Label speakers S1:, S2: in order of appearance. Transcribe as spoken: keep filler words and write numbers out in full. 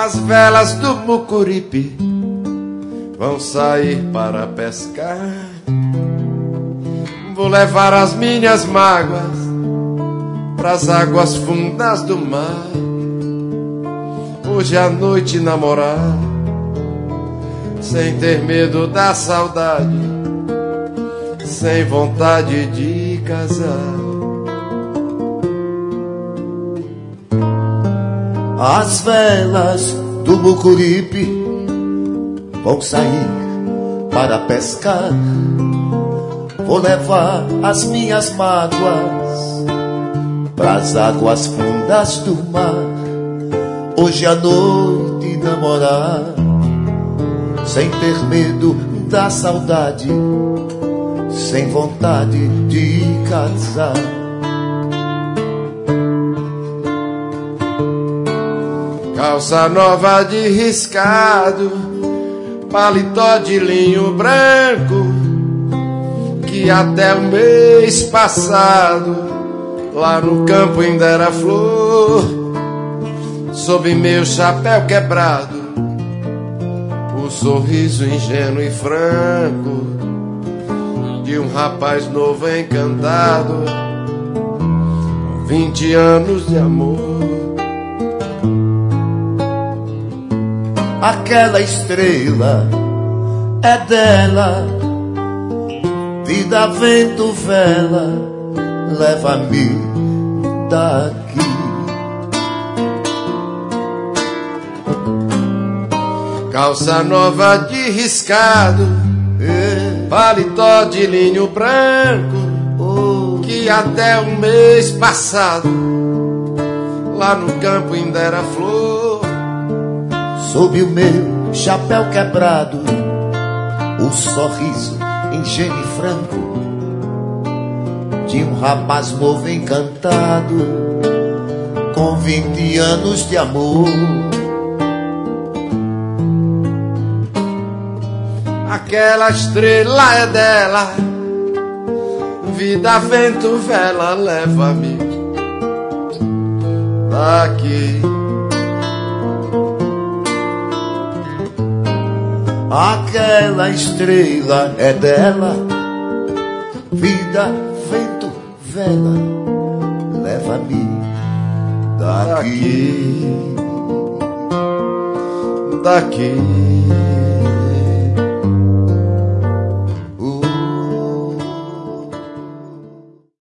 S1: As velas do Mucuripe vão sair para pescar. Vou levar as minhas mágoas pras águas fundas do mar. Hoje à noite namorar, sem ter medo da saudade, sem vontade de casar.
S2: As velas do Mucuripe vão sair para pescar. Vou levar as minhas mágoas pras águas fundas do mar. Hoje à noite namorar, sem ter medo da saudade, sem vontade de casar.
S1: Calça nova de riscado, paletó de linho branco, que até o mês passado lá no campo ainda era flor. Sob meu chapéu quebrado, o sorriso ingênuo e franco de um rapaz novo encantado, vinte anos de amor.
S2: Aquela estrela é dela, vida, vento, vela, leva-me daqui.
S1: Calça nova de riscado, paletó de linho branco, que até o mês passado lá no campo ainda era flor.
S2: Sob o meu chapéu quebrado, o sorriso ingênuo e franco de um rapaz novo encantado, com vinte anos de amor.
S1: Aquela estrela é dela, vida, vento, vela, leva-me daqui.
S2: Aquela estrela é dela, vida, vento, vela, leva-me daqui,
S1: daqui.